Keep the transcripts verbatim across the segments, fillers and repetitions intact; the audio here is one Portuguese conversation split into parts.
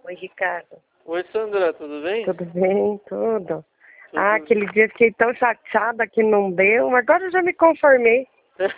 Oi, Ricardo. Oi, Sandra, tudo bem? Tudo bem? Tudo. Tudo. Ah, aquele dia fiquei tão chateada que não deu, mas agora eu já me conformei.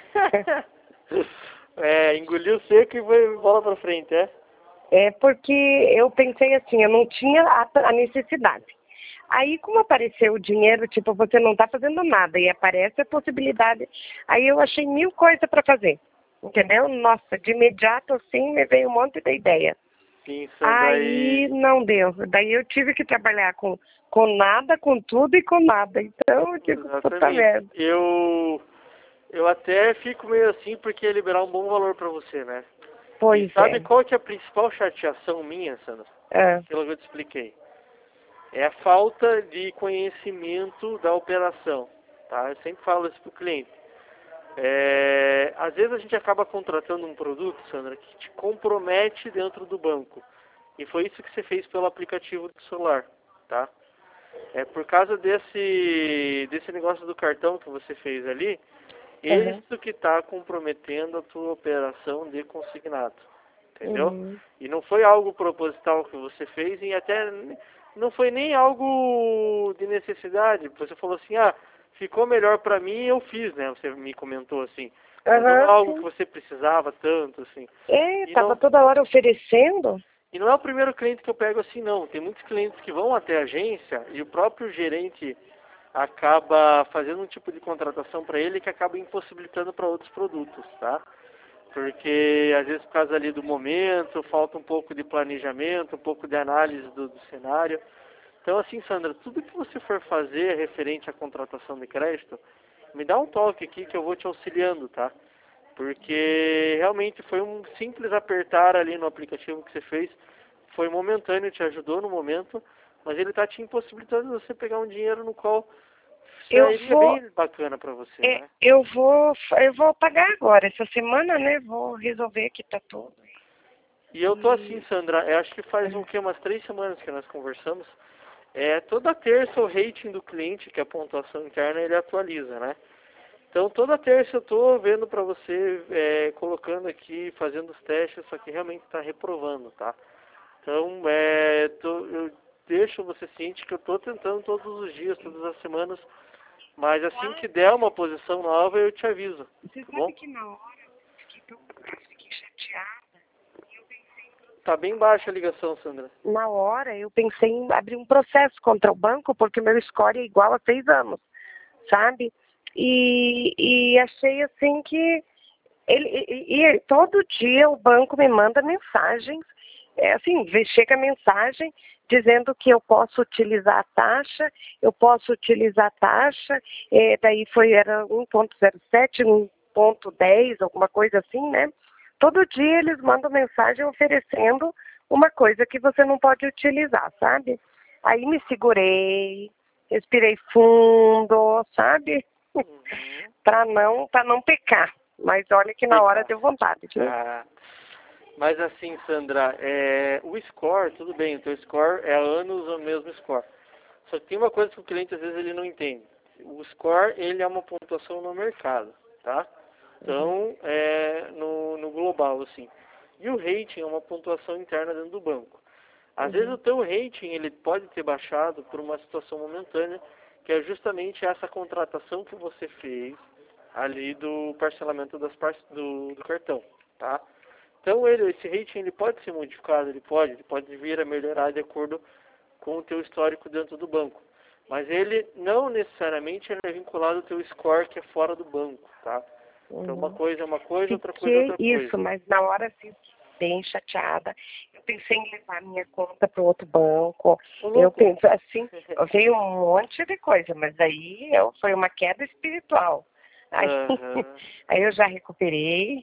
É, engoliu seco e foi bola pra frente, é? É porque eu pensei assim, eu não tinha a, a necessidade. Aí, como apareceu o dinheiro, tipo, você não tá fazendo nada e aparece a possibilidade. Aí eu achei mil coisas para fazer, entendeu? Nossa, de imediato assim me veio um monte de ideia. Sim, Sandra, Aí e... não deu. Daí eu tive que trabalhar com, com nada, com tudo e com nada. Então eu digo, puta Exatamente. merda. Eu, eu até fico meio assim porque ia liberar um bom valor pra você, né? E Pois sabe é. qual que é a principal chateação minha, Sandra? É. Pelo que eu te expliquei. É a falta de conhecimento da operação, tá? Eu sempre falo isso pro cliente. É, às vezes a gente acaba contratando um produto, Sandra, que te compromete dentro do banco. E foi isso que você fez pelo aplicativo do celular, tá? É por causa desse, desse negócio do cartão que você fez ali, Uhum. isso que está comprometendo a tua operação de consignado, entendeu? Uhum. E não foi algo proposital que você fez e até não foi nem algo de necessidade. Você falou assim, ah, ficou melhor para mim e eu fiz, né? Você me comentou assim. Mas não é Uhum, algo que sim. você precisava tanto, assim. É, E tava não, toda hora oferecendo. e não é o primeiro cliente que eu pego assim, não. Tem muitos clientes que vão até a agência e o próprio gerente acaba fazendo um tipo de contratação para ele que acaba impossibilitando para outros produtos, tá? Porque às vezes por causa ali do momento, falta um pouco de planejamento, um pouco de análise do, do cenário. Então assim, Sandra, tudo que você for fazer referente à contratação de crédito, me dá um toque aqui que eu vou te auxiliando, tá? Porque realmente foi um simples apertar ali no aplicativo que você fez, foi momentâneo, te ajudou no momento, mas ele está te impossibilitando de você pegar um dinheiro no qual Eu seria vou, bem bacana para você, é, né? eu vou, eu vou pagar agora, essa semana, né? Vou resolver que tá tudo. E eu tô assim, E, Sandra, eu acho que faz um é, que umas três semanas que nós conversamos. É, toda terça o rating do cliente, que é a pontuação interna, ele atualiza, né? Então toda terça eu tô vendo para você, é, colocando aqui, fazendo os testes, só que realmente está reprovando, tá? Então, é, tô, eu deixo você ciente que eu estou tentando todos os dias, todas as semanas, mas assim que der uma posição nova, eu te aviso, você tá sabe bom? que na hora eu fiquei tão fiquei chateada. Tá bem baixa a ligação, Sandra. Na hora eu pensei em abrir um processo contra o banco, porque meu score é igual a seis anos, sabe? E, e achei assim que ele, e, e todo dia o banco me manda mensagens, é, assim, vê- chega mensagem dizendo que eu posso utilizar a taxa, eu posso utilizar a taxa, é, daí foi, era um ponto zero sete, um ponto dez, alguma coisa assim, né? Todo dia eles mandam mensagem oferecendo uma coisa que você não pode utilizar, sabe? Aí me segurei, respirei fundo, sabe? Uhum. para não, para não pecar. Mas olha que na hora Fica. deu vontade, viu? Ah, mas assim, Sandra, é, o score, tudo bem, o teu score é há anos o mesmo score. Só que tem uma coisa que o cliente às vezes ele não entende. O score, ele é uma pontuação no mercado, tá? Uhum. Então, é no, no global, assim. E o rating é uma pontuação interna dentro do banco. Às vezes o Uhum. teu rating, ele pode ter baixado por uma situação momentânea, que é justamente essa contratação que você fez ali do parcelamento das par do, do cartão, tá? Então, ele, esse rating, ele pode ser modificado, ele pode, ele pode vir a melhorar de acordo com o teu histórico dentro do banco. Mas ele não necessariamente ele é vinculado ao teu score que é fora do banco, tá? Então uma Uhum. coisa é uma coisa, outra coisa é Fiquei outra isso, coisa. mas na hora assim, bem chateada. Eu pensei em levar minha conta para outro banco. Ô Eu louco! pensei assim, veio um monte de coisa, mas aí eu, foi uma queda espiritual. Aí, Aham. aí eu já recuperei.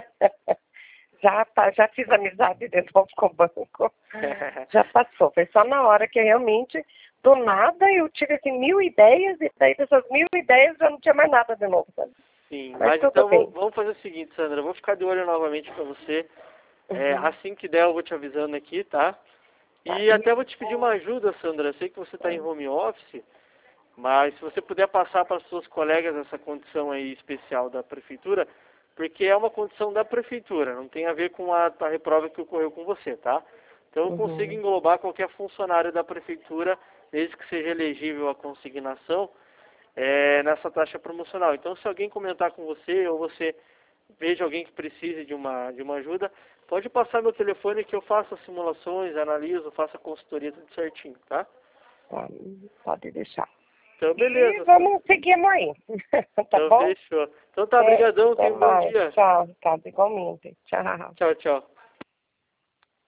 Já, tá- já fiz amizade de novo com o banco. Já passou. Foi só na hora que realmente, do nada, eu tive assim, mil ideias, e daí dessas mil ideias já não tinha mais nada de novo, sabe? Sim, Mas mas tudo então vamos bem. vamos fazer o seguinte, Sandra, eu vou ficar de olho novamente para você. É, Uhum. assim que der eu vou te avisando aqui, tá? Tá. E E até eu vou te pedir uma vou. ajuda, Sandra. Eu sei que você está em É. home office, mas se você puder passar para os seus colegas essa condição aí especial da prefeitura, porque é uma condição da prefeitura, não tem a ver com a, a reprova que ocorreu com você, tá? Então eu Uhum. consigo englobar qualquer funcionário da prefeitura, desde que seja elegível à consignação, é, nessa taxa promocional. Então se alguém comentar com você, ou você veja alguém que precise de uma, de uma ajuda, pode passar meu telefone que eu faço as simulações, analiso, faço a consultoria tudo certinho, tá? Tá, pode deixar. Então, E beleza. vamos seguir aí. Tá Então, bom? fechou. Então tá, É, brigadão, até tenha um bom mais. dia. Tchau, tá, igualmente. Tchau. Tchau, tchau.